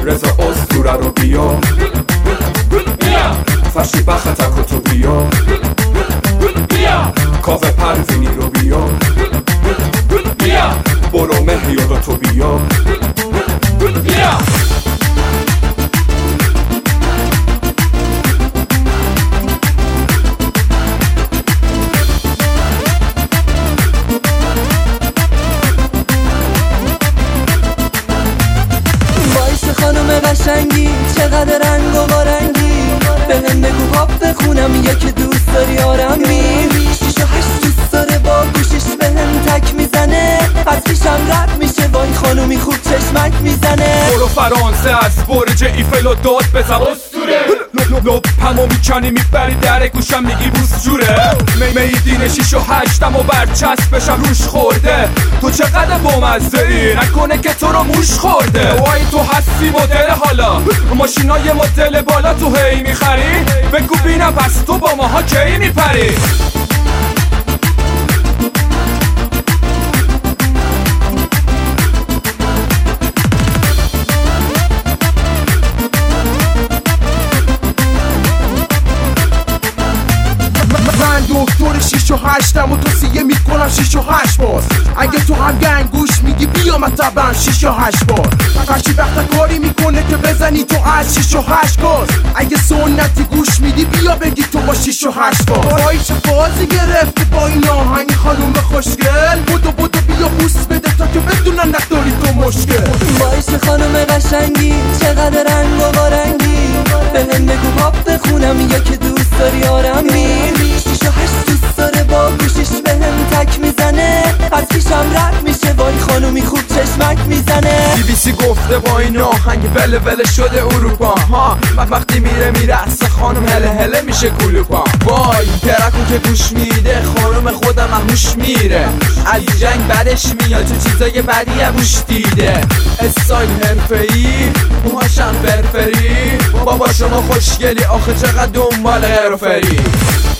رضا اسطوره رو بیا فرشی بختک و تو بیا کاوه پروینی رو بیا برو مهیار رو تو بیا خانم قشنگی چقدر رنگ و بارنگی بهم بگو پاپ بخونم یا که دوست داری آرمی 6 و 8 دوست داره با گوشش بهم تک میزنه از پیشم رد میشه وای خانومی خوب چشمک میزنه برو فرانسه از برج ایفل و داد بزن اسطوره لپمو میکنی میبری در گوشم میگی بوس جوره میدین 6 و 8م و برچسبشم روش خورده تو چقدر بامزه ای نکنه که تو رو موش خورده وای تو هستی مدل حالا ماشینای مدل بالا تو هی میخری بگو بینم پس تو با ماها کی میپری دکتر 6 و 8م و توصیه میکنم 6 و 8 باز اگه تو هم گنگ گوش میگی بیا مطبعم 6 و 8 بار فرشی وقت کاری میکنه که بزنی تو از 6 و 8 باز اگه سنتی گوش میدی بیا بگی تو با 6 و 8 باز وای چه بازی گرفتی با این آهنگ خانوم خوشگل بودو بیا بوس بده تا که بدونن نداری تو مشکل وای چه خانوم قشنگی چقدر رنگ و بارنگی بهم بگو پاپ بخونم یا که دوست داری آرمی 6 و 8 دوست داره با گوشش بهم تک میزنه از پیشم رد میشه وای خانومی خوب چشمک میزنه BBC گفته با این آهنگ بله بله شده اروپا ها وقتی میره اصلا خانم هله میشه کلوپا وای ترکو که گوش میده خانم خودم هموش میره از جنگ بعدش میاد تو چیزای بدی هموش دیده استایل حرفه‌ای موهاشم فرفری بابا شما خوشگلی آخه چقدر دنبال حرفری